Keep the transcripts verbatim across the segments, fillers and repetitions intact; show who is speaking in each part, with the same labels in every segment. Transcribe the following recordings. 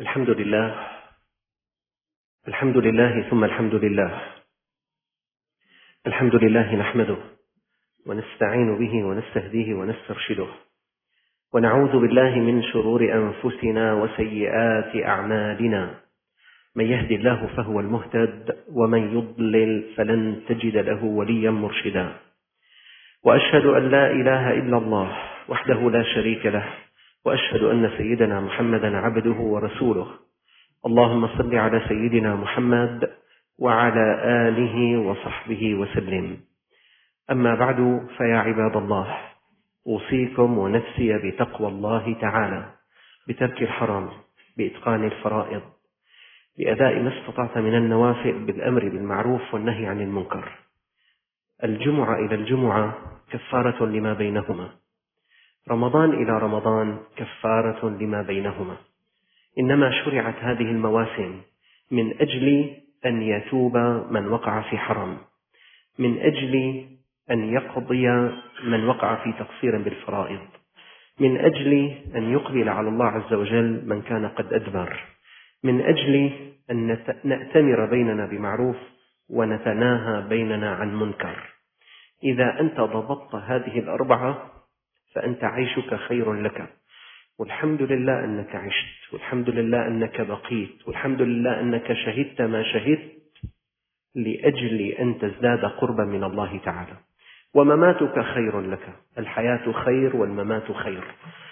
Speaker 1: الحمد لله الحمد لله ثم الحمد لله الحمد لله نحمده ونستعين به ونستهديه ونسترشده ونعوذ بالله من شرور أنفسنا وسيئات أعمالنا. من يهد الله فهو المهتد ومن يضلل فلن تجد له وليا مرشدا. وأشهد أن لا إله إلا الله وحده لا شريك له، وأشهد أن سيدنا محمدا عبده ورسوله. اللهم صل على سيدنا محمد وعلى آله وصحبه وسلم. أما بعد، فيا عباد الله، أوصيكم ونفسي بتقوى الله تعالى، بترك الحرام، بإتقان الفرائض، بأداء ما استطعت من النوافل، بالأمر بالمعروف والنهي عن المنكر. الجمعة إلى الجمعة كفارة لما بينهما، رمضان إلى رمضان كفارة لما بينهما. إنما شرعت هذه المواسم من أجل أن يتوب من وقع في حرام، من أجل أن يقضي من وقع في تقصير بالفرائض، من أجل أن يقبل على الله عز وجل من كان قد أدبر، من أجل أن نأتمر بيننا بمعروف ونتناهى بيننا عن منكر. إذا أنت ضبطت هذه الأربعة فأنت عيشك خير لك، والحمد لله أنك عشت، والحمد لله أنك بقيت، والحمد لله أنك شهدت ما شهدت لأجل أن تزداد قربا من الله تعالى. ومماتك خير لك، الحياة خير والممات خير.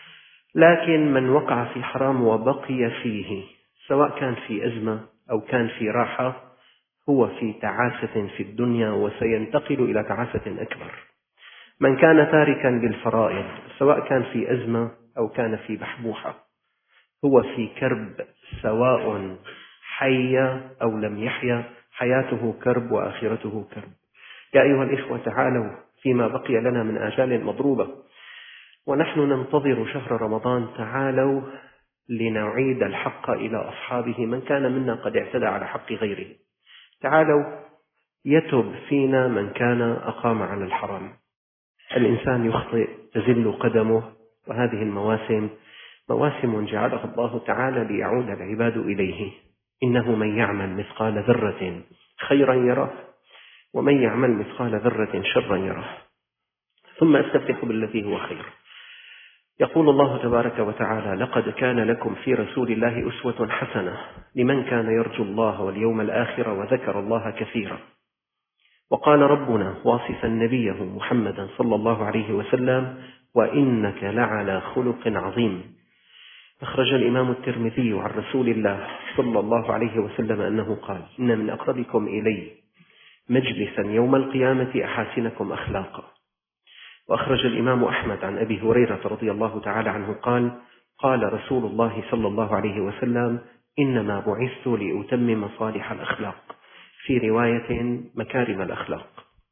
Speaker 1: لكن من وقع في حرام وبقي فيه، سواء كان في أزمة أو كان في راحة، هو في تعاسة في الدنيا وسينتقل إلى تعاسة أكبر. من كان تاركا للفرائض، سواء كان في أزمة أو كان في بحبوحة، هو في كرب، سواء حي أو لم يحيا، حياته كرب وآخرته كرب. يا أيها الإخوة، تعالوا فيما بقي لنا من آجال مضروبة ونحن ننتظر شهر رمضان، تعالوا لنعيد الحق إلى أصحابه من كان منا قد اعتدى على حق غيره. تعالوا يتب فينا من كان أقام على الحرام. الإنسان يخطئ، تزل قدمه، وهذه المواسم مواسم جعلها الله تعالى ليعود العباد إليه. إنه من يعمل مثقال ذرة خيرا يره، ومن يعمل مثقال ذرة شرا يره، ثم استفتح بالذي هو خير. يقول الله تبارك وتعالى: لقد كان لكم في رسول الله أسوة حسنة لمن كان يرجو الله واليوم الآخر وذكر الله كثيرا. وقال ربنا واصفا نبيه محمدا صلى الله عليه وسلم: وإنك لعلى خلق عظيم. أخرج الإمام الترمذي عن رسول الله صلى الله عليه وسلم أنه قال: إن من أقربكم إلي مجلسا يوم القيامة أحاسنكم أخلاقا. وأخرج الإمام أحمد عن أبي هريرة رضي الله تعالى عنه قال: قال رسول الله صلى الله عليه وسلم: إنما بعثت لأتمم صالح الأخلاق، في رواية مكارم الأخلاق.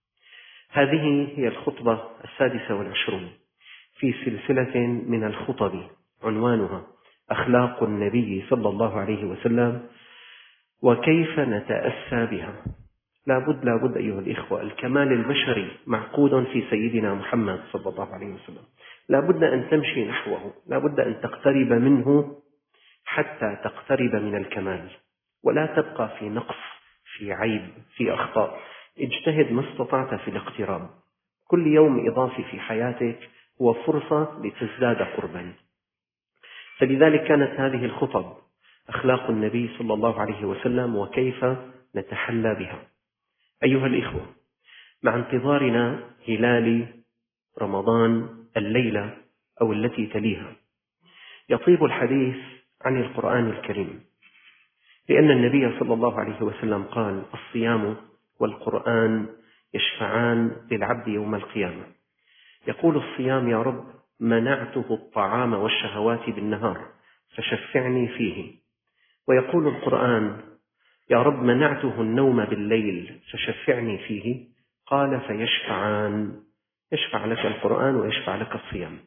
Speaker 1: هذه هي الخطبة السادسة والعشرون في سلسلة من الخطب عنوانها أخلاق النبي صلى الله عليه وسلم وكيف نتأسى بها. لابد لابد أيها الإخوة، الكمال البشري معقود في سيدنا محمد صلى الله عليه وسلم. لابد أن تمشي نحوه، لابد أن تقترب منه حتى تقترب من الكمال، ولا تبقى في نقص، في عيب، في أخطاء. اجتهد ما استطعت في الاقتراب. كل يوم إضافي في حياتك هو فرصة لتزداد قربا. فلذلك كانت هذه الخطب أخلاق النبي صلى الله عليه وسلم وكيف نتحلى بها. أيها الإخوة، مع انتظارنا هلال رمضان الليلة أو التي تليها، يطيب الحديث عن القرآن الكريم، لأن النبي صلى الله عليه وسلم قال: الصيام والقرآن يشفعان للعبد يوم القيامة. يقول الصيام: يا رب منعته الطعام والشهوات بالنهار فشفعني فيه. ويقول القرآن: يا رب منعته النوم بالليل فشفعني فيه. قال: فيشفعان، يشفع لك القرآن ويشفع لك الصيام.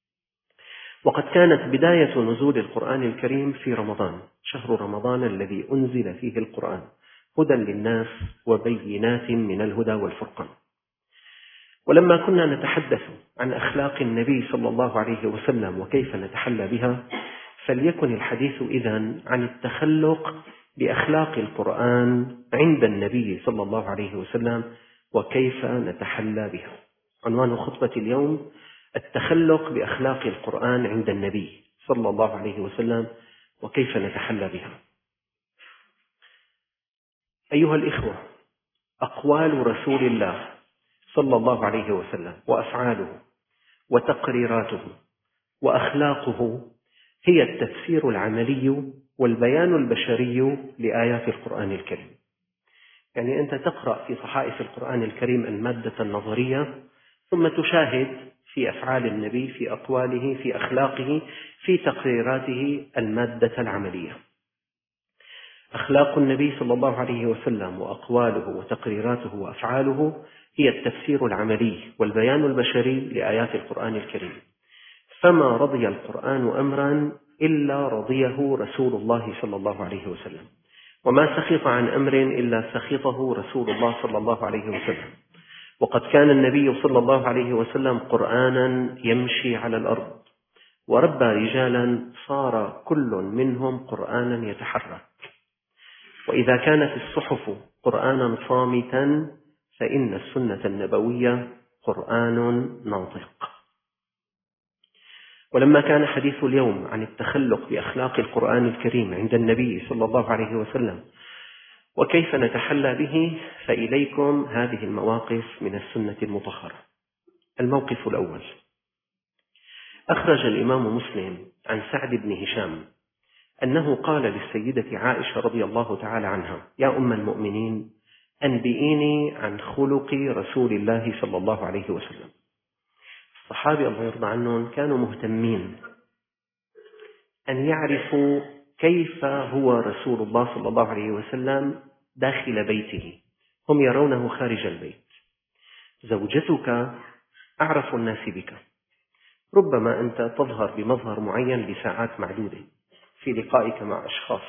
Speaker 1: وقد كانت بداية نزول القرآن الكريم في رمضان، شهر رمضان الذي أنزل فيه القرآن، هدى للناس وبينات من الهدى والفرقان. ولما كنا نتحدث عن أخلاق النبي صلى الله عليه وسلم وكيف نتحلى بها، فليكن الحديث إذن عن التخلق بأخلاق القرآن عند النبي صلى الله عليه وسلم وكيف نتحلى بها. عنوان خطبة اليوم: التخلق بأخلاق القرآن عند النبي صلى الله عليه وسلم وكيف نتحلى بها. أيها الإخوة، أقوال رسول الله صلى الله عليه وسلم وأفعاله وتقريراته وأخلاقه هي التفسير العملي والبيان البشري لآيات القرآن الكريم. يعني أنت تقرأ في صحائف القرآن الكريم المادة النظرية، ثم تشاهد في أفعال النبي، في أقواله، في أخلاقه، في تقريراته المادة العملية. أخلاق النبي صلى الله عليه وسلم وأقواله وتقريراته وأفعاله هي التفسير العملي والبيان البشري لآيات القرآن الكريم. فما رضي القرآن أمرا إلا رضيه رسول الله صلى الله عليه وسلم، وما سخط عن أمر إلا سخطه رسول الله صلى الله عليه وسلم. وقد كان النبي صلى الله عليه وسلم قرآنا يمشي على الأرض، وربى رجالا صار كل منهم قرآنا يتحرك. وإذا كانت الصحف قرآنا صامتا فإن السنة النبوية قرآن ناطق. ولما كان حديث اليوم عن التخلق بأخلاق القرآن الكريم عند النبي صلى الله عليه وسلم وكيف نتحلى به، فإليكم هذه المواقف من السنة المطهرة. الموقف الأول: أخرج الإمام مسلم عن سعد بن هشام أنه قال للسيدة عائشة رضي الله تعالى عنها: يا أم المؤمنين، أنبئيني عن خلق رسول الله صلى الله عليه وسلم. الصحابة الله يرضى عنهم كانوا مهتمين أن يعرفوا كيف هو رسول الله صلى الله عليه وسلم داخل بيته. هم يرونه خارج البيت. زوجتك أعرف الناس بك، ربما أنت تظهر بمظهر معين لساعات معدودة في لقائك مع أشخاص،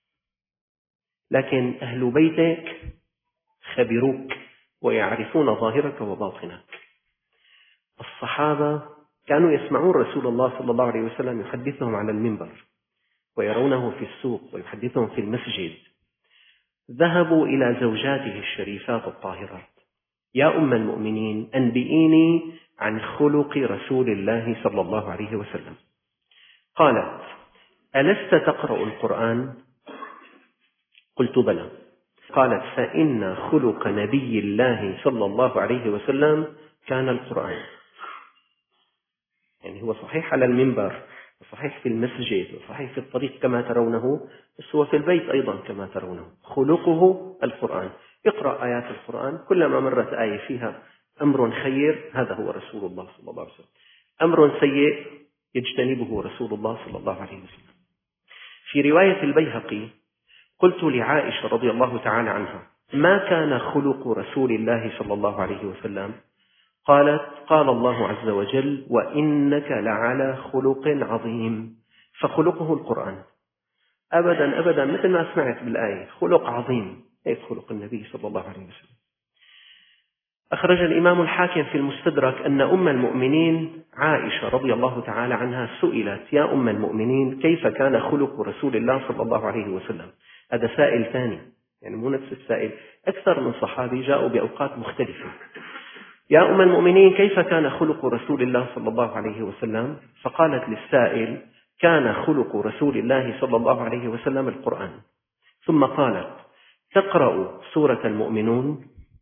Speaker 1: لكن أهل بيتك خبروك ويعرفون ظاهرك وباطنك. الصحابة كانوا يسمعون رسول الله صلى الله عليه وسلم يحدثهم على المنبر، ويرونه في السوق ويحدثهم في المسجد. ذهبوا إلى زوجاته الشريفات الطاهرات: يا أم المؤمنين، أنبئيني عن خلق رسول الله صلى الله عليه وسلم. قالت: ألست تقرأ القرآن؟ قلت: بلى. قالت: فإن خلق نبي الله صلى الله عليه وسلم كان القرآن. يعني هو صحيح على المنبر، وصحيح في المسجد، وصحيح في الطريق كما ترونه، بس هو في البيت أيضا كما ترونه. خلقه القرآن. اقرأ آيات القرآن، كلما مرت آية فيها أمر خير هذا هو رسول الله صلى الله عليه وسلم، أمر سيء يجتنبه رسول الله صلى الله عليه وسلم. في رواية البيهقي: قلت لعائشة رضي الله تعالى عنها: ما كان خلق رسول الله صلى الله عليه وسلم؟ قالت: قال الله عز وجل: وإنك لعلى خلق عظيم. فخلقه القرآن. أبدا أبدا، مثل ما سمعت بالآية، خلق عظيم. كيف خلق النبي صلى الله عليه وسلم؟ أخرج الإمام الحاكم في المستدرك أن أم المؤمنين عائشة رضي الله تعالى عنها سئلت: يا أم المؤمنين، كيف كان خلق رسول الله صلى الله عليه وسلم؟ هذا سائل ثاني، يعني مو نفس السائل، أكثر من صحابي جاءوا بأوقات مختلفة. يا أم المؤمنين، كيف كان خلق رسول الله صلى الله عليه وسلم؟ فقالت للسائل: كان خلق رسول الله صلى الله عليه وسلم القرآن. ثم قالت: تقرأ سورة المؤمنون؟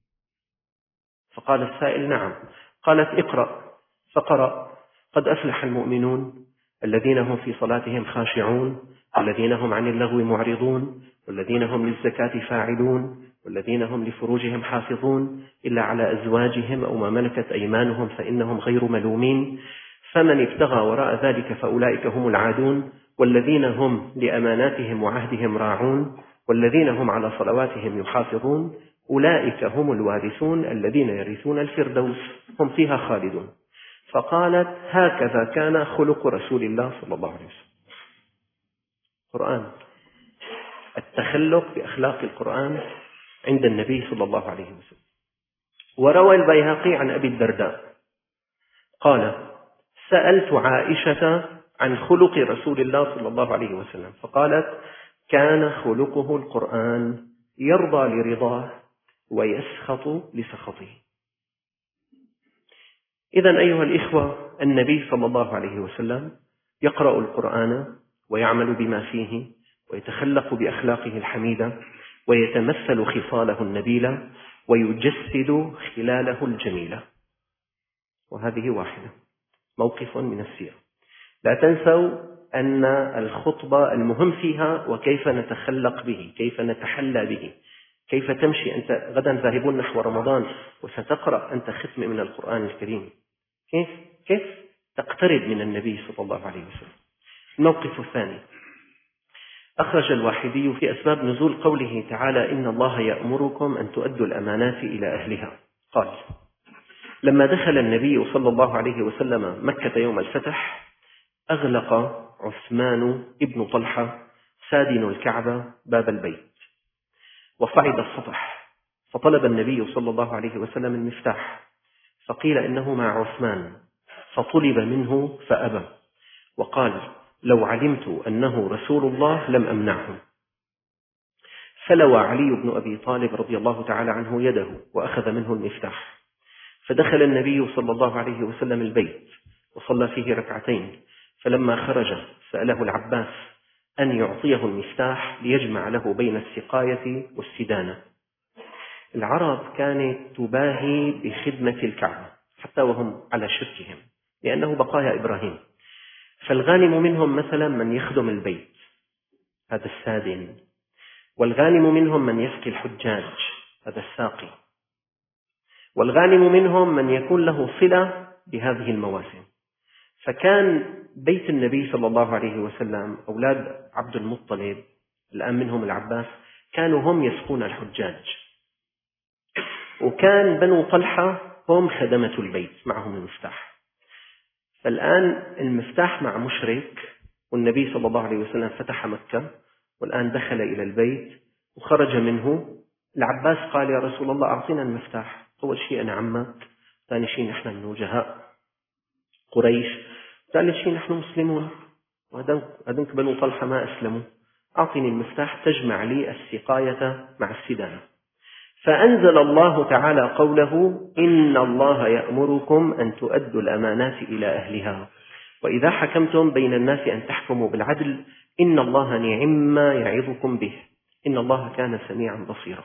Speaker 1: فقال السائل: نعم. قالت: اقرأ. فقرأ: قد أفلح المؤمنون الذين هم في صلاتهم خاشعون، والذين هم عن اللغو معرضون، والذين هم للزكاة فاعلون، والذين هم لفروجهم حافظون إلا على أزواجهم أو ما ملكت أيمانهم فإنهم غير ملومين، فمن ابتغى وراء ذلك فأولئك هم العادون، والذين هم لأماناتهم وعهدهم راعون، والذين هم على صلواتهم يحافظون، أولئك هم الوارثون الذين يرثون الفردوس هم فيها خالدون. فقالت: هكذا كان خلق رسول الله صلى الله عليه وسلم. القرآن، التخلق بأخلاق القرآن عند النبي صلى الله عليه وسلم. وروى البيهقي عن أبي الدرداء قال: سألت عائشة عن خلق رسول الله صلى الله عليه وسلم، فقالت: كان خلقه القرآن، يرضى لرضاه ويسخط لسخطه. إذن أيها الإخوة، النبي صلى الله عليه وسلم يقرأ القرآن ويعمل بما فيه ويتخلق بأخلاقه الحميدة ويتمثل خصاله النبيلة ويجسد خلاله الجميلة. وهذه واحدة، موقف من السيرة. لا تنسوا أن الخطبة المهم فيها وكيف نتخلق به، كيف نتحلى به، كيف تمشي. أنت غدا ذاهبون نحو رمضان وستقرأ أنت ختم من القرآن الكريم، كيف كيف تقترب من النبي صلى الله عليه وسلم. الموقف الثاني، أخرج الواحدي في أسباب نزول قوله تعالى: إن الله يأمركم أن تؤدوا الأمانات إلى أهلها. قال: لما دخل النبي صلى الله عليه وسلم مكة يوم الفتح، أغلق عثمان ابن طلحة سادن الكعبة باب البيت، وصعد السطح، فطلب النبي صلى الله عليه وسلم المفتاح، فقيل إنه مع عثمان، فطلب منه فأبى، وقال: لو علمت أنه رسول الله لم أمنعه. فلوى علي بن أبي طالب رضي الله تعالى عنه يده وأخذ منه المفتاح، فدخل النبي صلى الله عليه وسلم البيت وصلى فيه ركعتين، فلما خرج سأله العباس أن يعطيه المفتاح ليجمع له بين السقاية والسدانة. العرب كانت تباهي بخدمة الكعبة حتى وهم على شركهم، لأنه بقايا إبراهيم. فالغانم منهم مثلا من يخدم البيت، هذا السادن، والغانم منهم من يسقي الحجاج، هذا الساقي، والغانم منهم من يكون له صلة بهذه المواسم. فكان بيت النبي صلى الله عليه وسلم أولاد عبد المطلب، الآن منهم العباس، كانوا هم يسقون الحجاج، وكان بنو طلحة هم خدمة البيت معهم المفتاح. فالآن المفتاح مع مشرك، والنبي صلى الله عليه وسلم فتح مكة، والآن دخل إلى البيت وخرج منه. العباس قال: يا رسول الله أعطينا المفتاح. أول شيء أنا عمك، ثاني شيء نحن من وجهاء قريش، ثالث شيء نحن مسلمون، وهذنك بنو طلحة ما أسلموا، أعطني المفتاح تجمع لي السقاية مع السدانة. فأنزل الله تعالى قوله: إن الله يأمركم أن تؤدوا الأمانات إلى أهلها وإذا حكمتم بين الناس أن تحكموا بالعدل إن الله نعم يعظكم به إن الله كان سميعا بصيرا.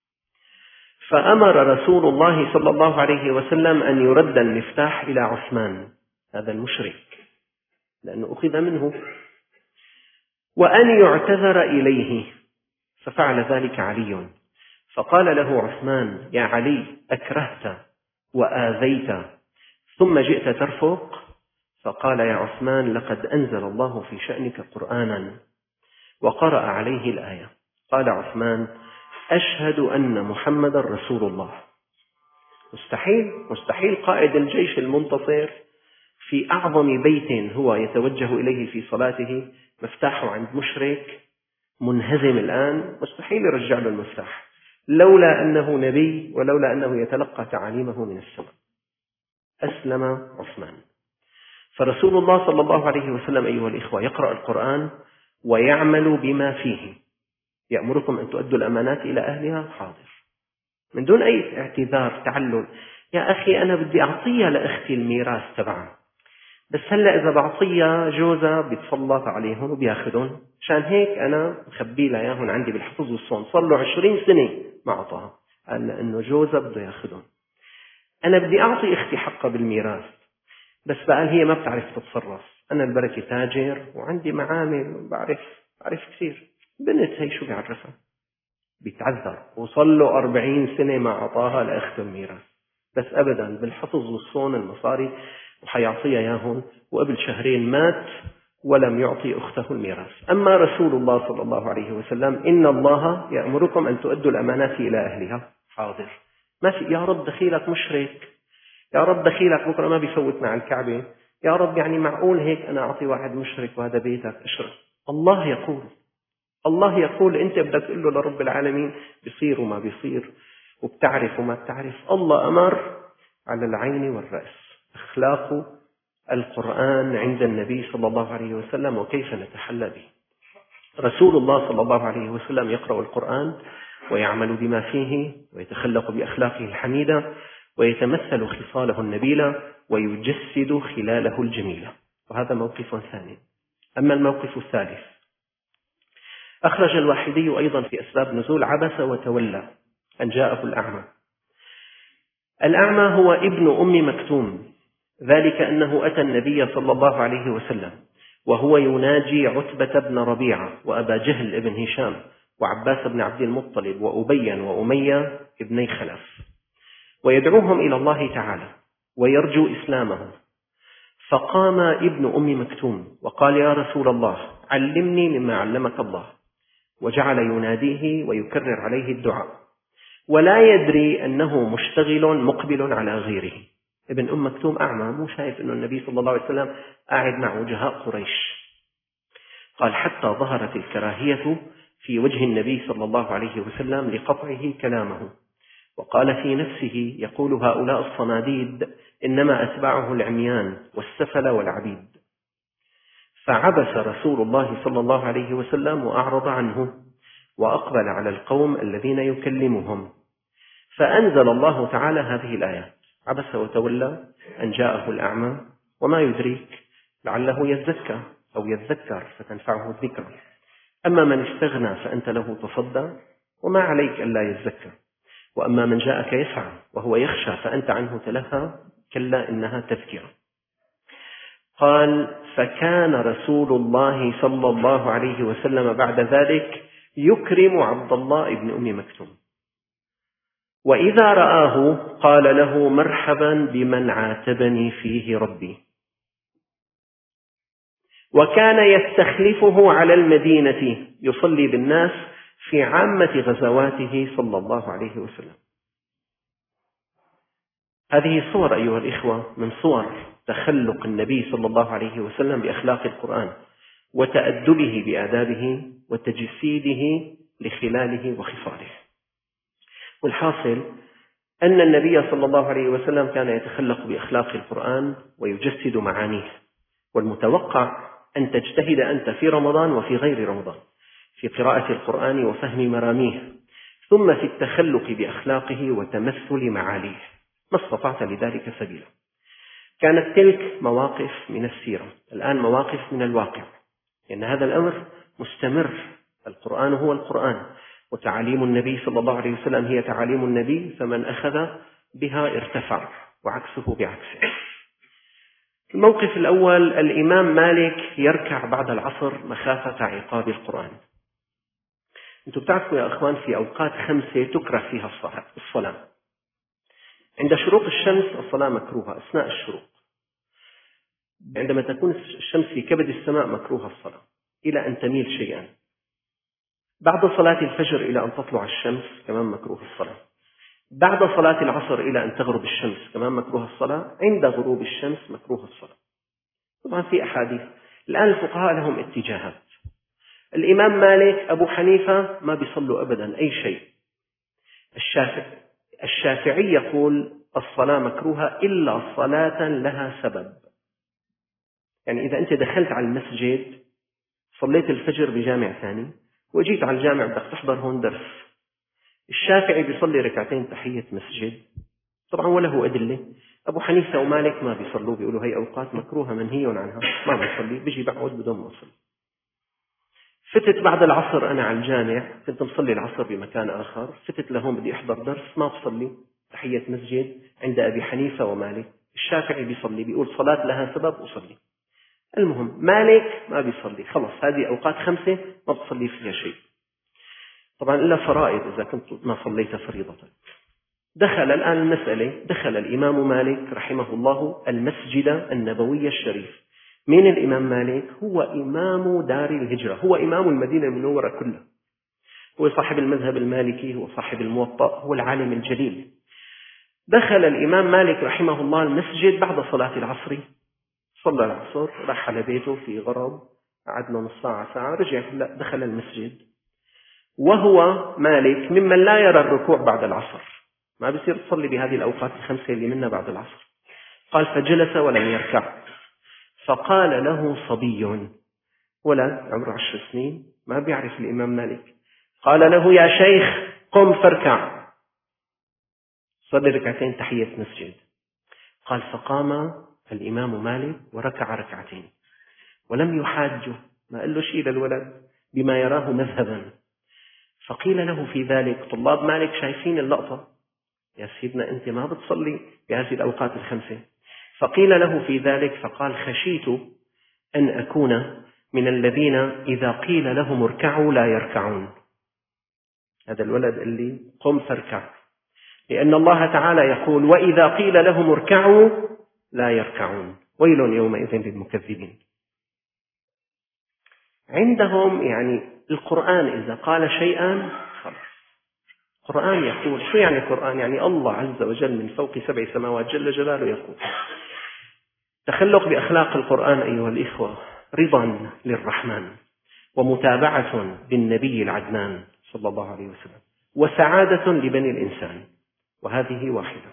Speaker 1: فأمر رسول الله صلى الله عليه وسلم أن يرد المفتاح إلى عثمان هذا المشرك لأنه أخذ منه، وأن يعتذر إليه، ففعل ذلك علي، فقال له عثمان: يا علي، أكرهت وآذيت ثم جئت ترفق؟ فقال يا عثمان: لقد أنزل الله في شأنك قرآنا، وقرأ عليه الآية. قال عثمان: أشهد أن محمد رسول الله. مستحيل مستحيل قائد الجيش المنتصر في أعظم بيت هو يتوجه إليه في صلاته مفتاحه عند مشرك منهزم الآن، مستحيل يرجع له المفتاح، لولا أنه نبي ولولا أنه يتلقى تعاليمه من السماء. أسلم عثمان. فرسول الله صلى الله عليه وسلم أيها الإخوة يقرأ القرآن ويعمل بما فيه. يأمركم أن تؤدوا الأمانات إلى أهلها، حاضر، من دون أي اعتذار تعلل. يا أخي أنا بدي أعطيها لأختي الميراث تبعها، بس هلأ إذا بعطيها جوزها بيتسلط عليهم وبياخدهم، عشان هيك أنا مخبي لها إياهم عندي بالحفظ والصون، صار له عشرين سنة ما أعطاها، قال لأنه جوزها بده ياخدهم. أنا بدي أعطي أختي حقها بالميراث، بس بقى هي ما بتعرف تتصرف. أنا البركة تاجر وعندي معامل وبعرف بعرف كثير. بنت هي شو بيعرفها؟ بيتعذر، وصل له أربعين سنة ما أعطاها لأخته الميراث، بس أبدا بالحفظ والصون المصاري وحيعطيها إياهم، وقبل شهرين مات ولم يعطي أخته الميراث. أما رسول الله صلى الله عليه وسلم: إن الله يأمركم أن تؤدوا الأمانات إلى أهلها، حاضر. ما في يا رب دخيلك مشرك، يا رب دخيلك بكرة ما بيفوت مع الكعبة، يا رب يعني معقول هيك أنا أعطي واحد مشرك وهذا بيتك أشرف. الله يقول الله يقول أنت بدك تقول له لرب العالمين بيصير وما بيصير، وبتعرف وما بتعرف. الله أمر على العين والرأس، أخلاقه القرآن عند النبي صلى الله عليه وسلم وكيف نتحلى به. رسول الله صلى الله عليه وسلم يقرأ القرآن ويعمل بما فيه ويتخلق بأخلاقه الحميدة ويتمثل خصاله النبيلة ويجسد خلاله الجميلة. وهذا موقف ثاني. أما الموقف الثالث، أخرج الواحدي أيضا في أسباب نزول عبس وتولى أن جاءه الأعمى. الأعمى هو ابن أم مكتوم، ذلك أنه أتى النبي صلى الله عليه وسلم وهو يناجي عتبة بن ربيعة وأبا جهل بن هشام وعباس بن عبد المطلب وأبيا وأمية ابني خلف، ويدعوهم إلى الله تعالى ويرجو إسلامهم. فقام ابن أم مكتوم وقال: يا رسول الله، علمني مما علمك الله، وجعل يناديه ويكرر عليه الدعاء، ولا يدري أنه مشتغل مقبل على غيره. ابن أم مكتوم أعمى، مو شايف أن النبي صلى الله عليه وسلم قاعد مع وجهاء قريش. قال: حتى ظهرت الكراهية في وجه النبي صلى الله عليه وسلم لقطعه كلامه، وقال في نفسه: يقول هؤلاء الصناديد إنما أتبعه العميان والسفل والعبيد. فعبس رسول الله صلى الله عليه وسلم وأعرض عنه وأقبل على القوم الذين يكلمهم، فأنزل الله تعالى هذه الآيات: عبس وتولى أن جاءه الأعمى وما يدريك لعله يزكى أو يذكر فتنفعه الذكرى، أما من استغنى فأنت له تصدى وما عليك ألا يزكى، وأما من جاءك يسعى وهو يخشى فأنت عنه تلهى كلا إنها تذكرة. قال: فكان رسول الله صلى الله عليه وسلم بعد ذلك يكرم عبد الله بن أم مكتوم، وإذا رآه قال له: مرحبا بمن عاتبني فيه ربي. وكان يستخلفه على المدينة يصلي بالناس في عامة غزواته صلى الله عليه وسلم. هذه صور أيها الإخوة من صور تخلق النبي صلى الله عليه وسلم بأخلاق القرآن وتأدبه بآدابه وتجسيده لخلاله وخصاله. والحاصل أن النبي صلى الله عليه وسلم كان يتخلق بأخلاق القرآن ويجسد معانيه، والمتوقع أن تجتهد أنت في رمضان وفي غير رمضان في قراءة القرآن وفهم مراميه، ثم في التخلق بأخلاقه وتمثل معاليه ما استطعت لذلك سبيلا. كانت تلك مواقف من السيرة، الآن مواقف من الواقع، لأن هذا الأمر مستمر. القرآن هو القرآن، وتعاليم النبي صلى الله عليه وسلم هي تعاليم النبي، فمن أخذ بها ارتفع وعكسه بعكسه. الموقف الأول: الإمام مالك يركع بعد العصر مخافة عقاب القرآن. أنتم بتعرفوا يا أخوان في أوقات خمسة تكره فيها الصلاة. عند شروق الشمس الصلاة مكروهة أثناء الشروق، عندما تكون الشمس في كبد السماء مكروهة الصلاة إلى أن تميل شيئا، بعد صلاة الفجر إلى أن تطلع الشمس كمان مكروه الصلاة، بعد صلاة العصر إلى أن تغرب الشمس كمان مكروه الصلاة، عند غروب الشمس مكروه الصلاة. طبعا في أحاديث. الآن الفقهاء لهم اتجاهات. الإمام مالك أبو حنيفة ما بيصلوا أبدا أي شيء. الشافعي الشافعي يقول الصلاة مكروهة إلا صلاة لها سبب. يعني إذا أنت دخلت على المسجد صليت الفجر بجامع ثاني وجيت على الجامع بدك تحضر هون درس، الشافعي بيصلي ركعتين تحية مسجد طبعا وله أدلة. أبو حنيفة ومالك ما بيصلوا، بيقولوا هي أوقات مكروهة منهي عنها، ما بيصلي، بيجي بقعد بدون ما أصلي. فتت بعد العصر أنا على الجامع، كنت مصلي العصر بمكان آخر، فتت لهون بدي أحضر درس، ما بصلي تحية مسجد عند أبي حنيفة ومالك. الشافعي بيصلي، بيقول صلاة لها سبب أصلي. المهم مالك ما بيصلي، خلص هذه أوقات خمسة ما بتصلي فيها شيء، طبعا إلا فرائض إذا كنت ما صليت فريضتك. دخل الآن المسألة، دخل الإمام مالك رحمه الله المسجد النبوي الشريف. من الإمام مالك؟ هو إمام دار الهجرة، هو إمام المدينة المنورة كلها، هو صاحب المذهب المالكي، هو صاحب الموطأ، هو العالم الجليل. دخل الإمام مالك رحمه الله المسجد بعد صلاة العصر، صلى العصر، راح على بيته في غرب، قعدنا نص ساعة ساعة، رجع دخل المسجد وهو مالك ممن لا يرى الركوع بعد العصر، ما بيصير تصلي بهذه الأوقات الخمسة اللي منها بعد العصر. قال: فجلس ولم يركع، فقال له صبي، ولد عمره عشر سنين ما بيعرف الإمام مالك، قال له: يا شيخ قم فاركع. صلي ركعتين تحية مسجد. قال: فقام الإمام مالك وركع ركعتين ولم يحاجه، ما قال له شيء للولد بما يراه مذهبا. فقيل له في ذلك: طلاب مالك شايفين اللقطة، يا سيدنا أنت ما بتصلي بهذه الأوقات الخمسة. فقيل له في ذلك فقال: خشيت أن أكون من الذين إذا قيل لهم اركعوا لا يركعون. هذا الولد اللي قم فاركع، لأن الله تعالى يقول: وإذا قيل لهم اركعوا لا يركعون، ويل يومئذ للمكذبين. عندهم يعني القرآن إذا قال شيئا خلاص، القرآن يقول. شو يعني القرآن؟ يعني الله عز وجل من فوق سبع سماوات جل جلاله يقول. تخلق بأخلاق القرآن أيها الإخوة رضا للرحمن، ومتابعة للنبي العدنان صلى الله عليه وسلم، وسعادة لبني الإنسان، وهذه واحدة.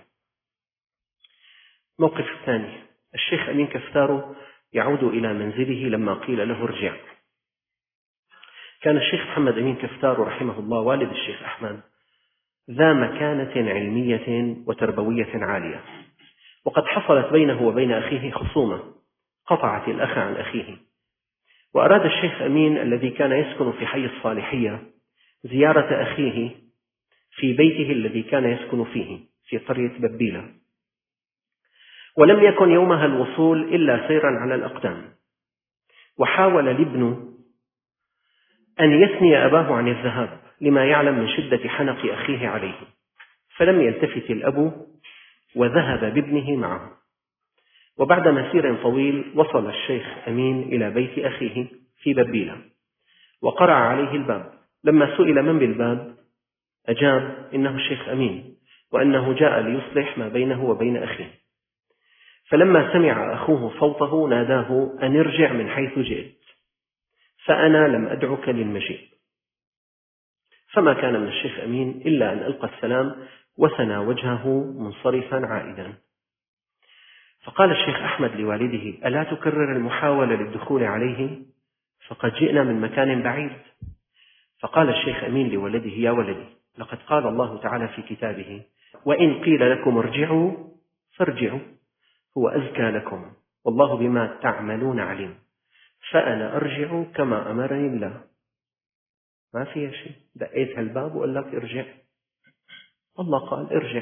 Speaker 1: موقف الثاني: الشيخ أمين كفتارو يعود إلى منزله لما قيل له ارجع. كان الشيخ محمد أمين كفتارو رحمه الله والد الشيخ أحمد ذا مكانة علمية وتربوية عالية، وقد حصلت بينه وبين أخيه خصومة قطعت الأخ عن أخيه، وأراد الشيخ أمين الذي كان يسكن في حي الصالحية زيارة أخيه في بيته الذي كان يسكن فيه في قرية ببيلة، ولم يكن يومها الوصول إلا سيرا على الأقدام. وحاول الابن أن يثني أباه عن الذهاب لما يعلم من شدة حنق أخيه عليه، فلم يلتفت الأب وذهب بابنه معه. وبعد مسير طويل وصل الشيخ أمين إلى بيت أخيه في ببيلة وقرع عليه الباب. لما سئل من بالباب أجاب: إنه الشيخ أمين، وأنه جاء ليصلح ما بينه وبين أخيه. فلما سمع أخوه صوته ناداه أن ارجع من حيث جئت، فأنا لم أدعك للمجيء. فما كان من الشيخ أمين إلا أن ألقى السلام وثنى وجهه منصرفا عائدا. فقال الشيخ أحمد لوالده: ألا تكرر المحاولة للدخول عليه؟ فقد جئنا من مكان بعيد. فقال الشيخ أمين لولده: يا ولدي، لقد قال الله تعالى في كتابه: وإن قيل لكم ارجعوا فارجعوا هو أزكى لكم والله بما تعملون عليم، فأنا أرجع كما أمرني الله. ما فيها شيء، دقيت هالباب وقال لك ارجع، الله قال ارجع.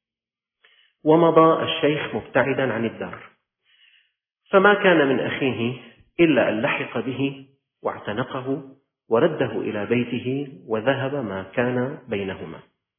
Speaker 1: ومضى الشيخ مبتعدا عن الدار، فما كان من أخيه إلا أن لحق به واعتنقه ورده إلى بيته وذهب ما كان بينهما.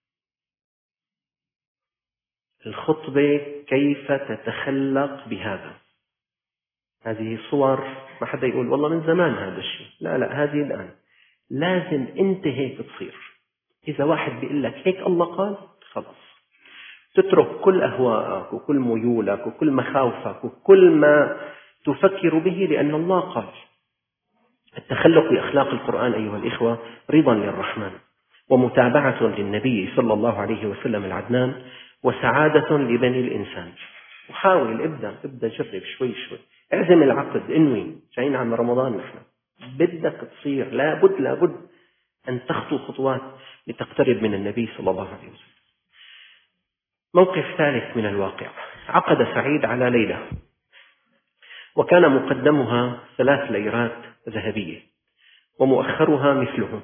Speaker 1: الخطبة كيف تتخلق بهذا؟ هذه صور ما حدا يقول والله من زمان هذا الشيء، لا لا، هذه الآن لازم أنت هيك تصير. إذا واحد بيقول لك هيك الله قال، خلاص تترك كل أهواءك وكل ميولك وكل مخاوفك وكل ما تفكر به، لأن الله قال. التخلق بأخلاق القرآن أيها الإخوة رضا للرحمن، ومتابعة للنبي صلى الله عليه وسلم العدنان، وسعادة لبني الإنسان. وحاول ابدأ ابدأ جرب شوي شوي، اعزم العقد، انوي، جايين عن رمضان نحن، بدك تصير لابد لابد أن تخطو خطوات لتقترب من النبي صلى الله عليه وسلم. موقف ثالث من الواقع: عقد سعيد على ليلة، وكان مقدمها ثلاث ليرات ذهبية ومؤخرها مثله.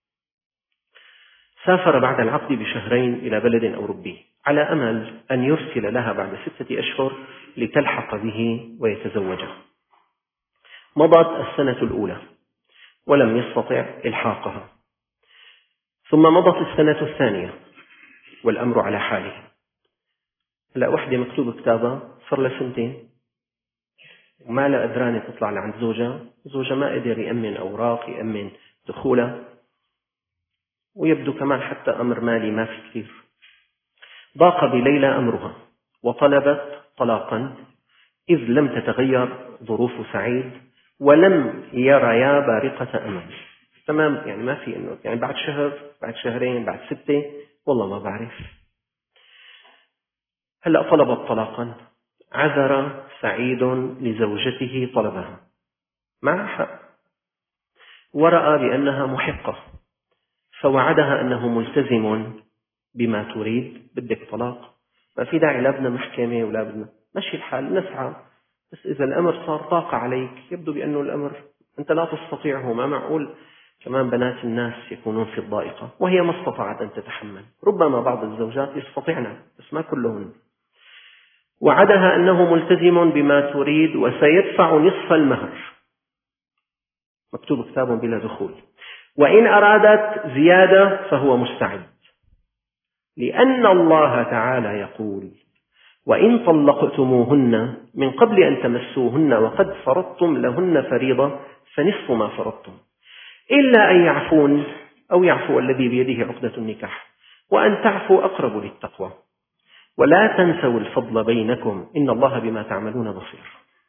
Speaker 1: سافر بعد العقد بشهرين إلى بلد أوروبي على أمل أن يرسل لها بعد ستة أشهر لتلحق به ويتزوجه. مضت السنة الأولى ولم يستطع إلحاقها، ثم مضت السنة الثانية والأمر على حاله. هلا وحدة مكتوب كتابها صار لها سنتين وما لها قدرانة تطلع لعند زوجها، زوجها ما قدر يأمن أوراق يأمن دخولها، ويبدو كمان حتى أمر مالي ما في كثير. ضاق بليلى أمرها وطلبت طلاقا، إذ لم تتغير ظروف سعيد ولم يريا بارقة أمل. تمام، يعني ما في إنه يعني بعد شهر بعد شهرين بعد ستة والله ما بعرف. هلأ طلبت طلاقا، عذر سعيد لزوجته طلبها مع حق، ورأى بأنها محقة، فوعدها أنه ملتزم بما تريد. بدك طلاق، ما في داعي لا بدنا محكمة ولا بدنا، مشي الحال نسعى. بس إذا الأمر صار طاقة عليك، يبدو بأنه الأمر أنت لا تستطيعه، ما معقول كمان بنات الناس يكونون في الضائقة وهي ما استطاعت أن تتحمل. ربما بعض الزوجات يستطيعن بس ما كلهن. وعدها أنه ملتزم بما تريد وسيدفع نصف المهر، مكتوب كتاب بلا دخول، وإن أرادت زيادة فهو مستعد، لأن الله تعالى يقول: وإن طلقتموهن من قبل أن تمسوهن وقد فرضتم لهن فريضة فنصف ما فرضتم، إلا أن يعفون أو يعفو الذي بيده عقدة النكاح، وأن تعفوا أقرب للتقوى، ولا تنسوا الفضل بينكم إن الله بما تعملون بصير.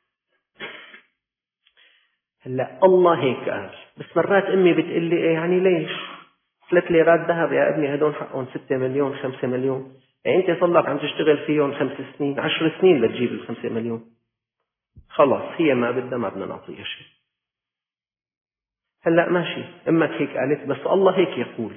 Speaker 1: هلا الله هيك قال، بس مرات أمي بتقول لي إيه يعني ليش ثلاث ليرات ذهب يا ابني هدول حقهم ستة مليون خمسة مليون، يعني أنت صلك عم تشتغل فيهم خمس سنين عشر سنين لتجيب الخمسة مليون، خلاص هي ما بدها ما بدنا نعطيها شيء. هلا ماشي أمك هيك قالت، بس الله هيك يقول.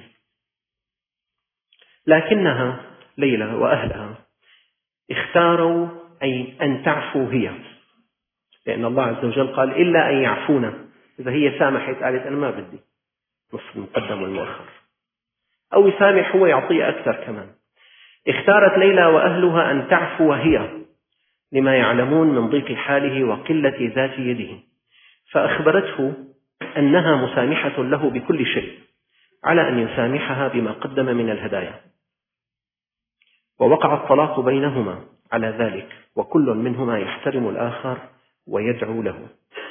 Speaker 1: لكنها ليلى وأهلها اختاروا أن تعفو هي، لأن الله عز وجل قال: إلا أن يعفونا. إذا هي سامحت قالت أنا ما بدي نصف المقدم والمؤخر، أو يسامح هو يعطيه أكثر كمان. اختارت ليلى وأهلها أن تعفو هي لما يعلمون من ضيق حاله وقلة ذات يده، فأخبرته أنها مسامحة له بكل شيء على أن يسامحها بما قدم من الهدايا. ووقع الطلاق بينهما على ذلك، وكل منهما يحترم الآخر ويدعو له.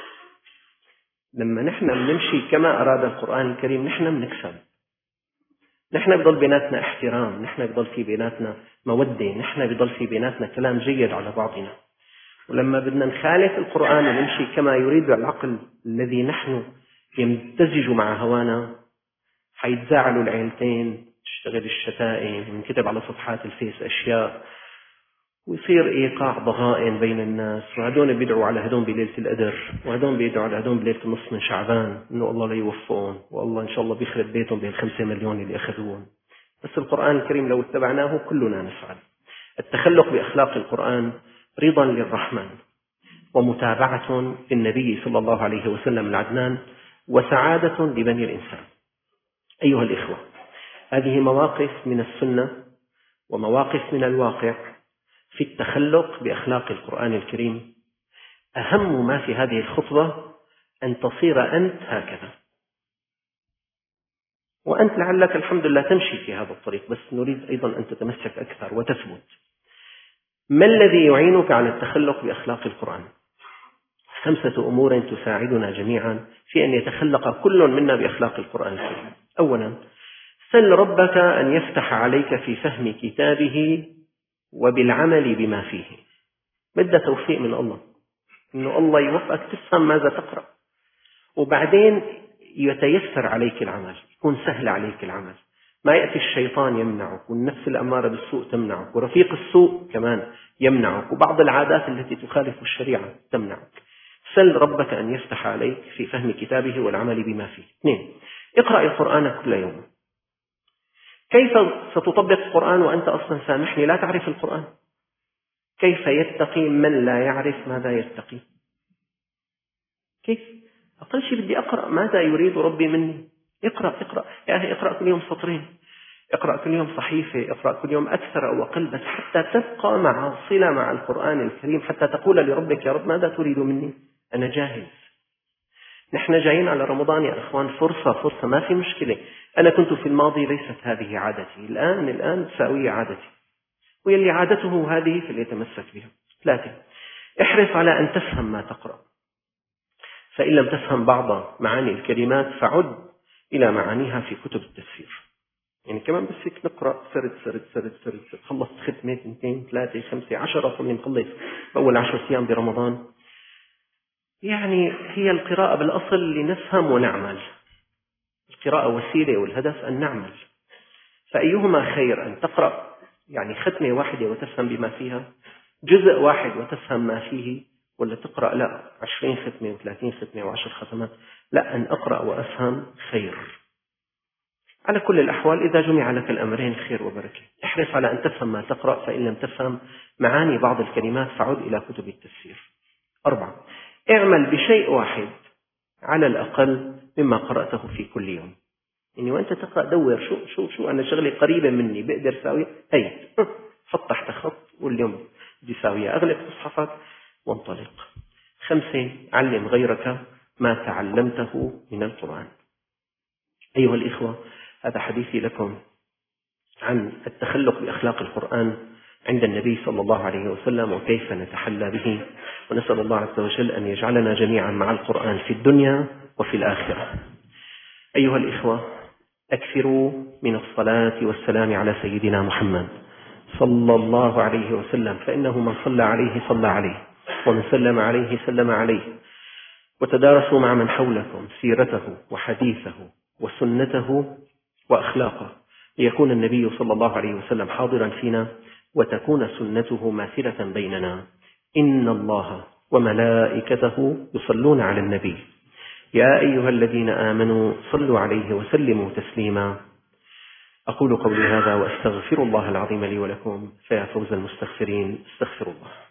Speaker 1: لما نحن بنمشي كما أراد القرآن الكريم نحن بنكسب، نحن بضل بيناتنا احترام، نحن بضل في بيناتنا مودة، نحن بضل في بيناتنا كلام جيد على بعضنا. ولما بدنا نخالف القرآن ونمشي كما يريد العقل الذي نحن يمتزج مع هوانا، حيتزاعلوا العيلتين، تشتغل الشتائم، ونكتب على صفحات الفيس أشياء، ويصير إيقاع ضغائن بين الناس، وهدون بيدعوا على هدون بليلة القدر، وهدون بيدعوا على هدون بليلة النصف من شعبان إنه الله لا يوفقهم، والله إن شاء الله بيخرب بيتهم بالخمسة مليون اللي أخذوهم. بس القرآن الكريم لو اتبعناه كلنا نسعد. التخلق بأخلاق القرآن رضا للرحمن، ومتابعة للنبي صلى الله عليه وسلم العدنان، وسعادة لبني الإنسان. أيها الإخوة، هذه مواقف من السنة ومواقف من الواقع في التخلق بأخلاق القرآن الكريم. أهم ما في هذه الخطبة أن تصير أنت هكذا، وأنت لعلك الحمد لله تمشي في هذا الطريق، بس نريد أيضا أن تتمسك أكثر وتثبت. ما الذي يعينك على التخلق بأخلاق القرآن؟ خمسة أمور تساعدنا جميعا في أن يتخلق كل منا بأخلاق القرآن الكريم. أولا، سل ربك أن يفتح عليك في فهم كتابه وبالعمل بما فيه. بدأ توفيق من الله، إنه الله يوفقك تفهم ماذا تقرأ، وبعدين يتيسر عليك العمل، يكون سهل عليك العمل، ما يأتي الشيطان يمنعك، والنفس الأمارة بالسوء تمنعك، ورفيق السوء كمان يمنعك، وبعض العادات التي تخالف الشريعة تمنعك. سل ربك أن يفتح عليك في فهم كتابه والعمل بما فيه. اثنين، اقرأ القرآن كل يوم. كيف ستطبق القرآن وأنت أصلا سامحني لا تعرف القرآن؟ كيف يتقي من لا يعرف ماذا يتقي؟ كيف؟ أقل شيء بدي أقرأ ماذا يريد ربي مني. اقرأ اقرأ يا أخي، اقرأ كل يوم سطرين، اقرأ كل يوم صحيفة، اقرأ كل يوم أكثر أو أقل، بس حتى تبقى مع صلة مع القرآن الكريم، حتى تقول لربك: يا رب ماذا تريد مني؟ أنا جاهز. نحن جايين على رمضان يا أخوان، فرصة فرصة، ما في مشكلة. أنا كنت في الماضي ليست هذه عادتي، الآن الآن ساوية عادتي، واللي عادته هذه فليتمسك بها. ثلاثة، احرص على أن تفهم ما تقرأ، فإن لم تفهم بعض معاني الكلمات فعد إلى معانيها في كتب التفسير. يعني كمان بس فيك نقرأ سرد سرد سرد سرد, سرد. خلصت ختمة اثنين ثلاثة خمسة عشرة صرنا نخلص بأول عشر أيام برمضان. يعني هي القراءة بالأصل لنفهم ونعمل، القراءة وسيلة والهدف أن نعمل، فأيهما خير، أن تقرأ يعني ختمة واحدة وتفهم بما فيها، جزء واحد وتفهم ما فيه، ولا تقرأ لا عشرين ختمة وثلاثين ختمة وعشر ختمات؟ لا، أن أقرأ وأفهم خير. على كل الأحوال إذا جمع لك الأمرين خير وبركة. احرص على أن تفهم ما تقرأ، فإن لم تفهم معاني بعض الكلمات فعد إلى كتب التفسير. أربعة، اعمل بشيء واحد على الأقل مما قرأته في كل يوم. يعني وأنت تقرأ دور شو شو شو أنا شغلي قريبة مني بقدر ساوي، هي حط تحت خط واليوم بدي ساويها، أغلق مصحفك وانطلق. خمسة، علم غيرك ما تعلمته من القرآن. أيها الإخوة، هذا حديثي لكم عن التخلق بأخلاق القرآن عند النبي صلى الله عليه وسلم وكيف نتحلى به، ونسأل الله عز وجل أن يجعلنا جميعا مع القرآن في الدنيا وفي الآخرة. أيها الإخوة، أكثروا من الصلاة والسلام على سيدنا محمد صلى الله عليه وسلم، فإنه من صلى عليه صلى عليه، ومن سلم عليه سلم عليه. وتدارسوا مع من حولكم سيرته وحديثه وسنته وأخلاقه، ليكون النبي صلى الله عليه وسلم حاضرا فينا وتكون سنته ماثلة بيننا. إن الله وملائكته يصلون على النبي يا أيها الذين آمنوا صلوا عليه وسلموا تسليما. أقول قولي هذا وأستغفر الله العظيم لي ولكم، فيا فوز المستغفرين، استغفر الله.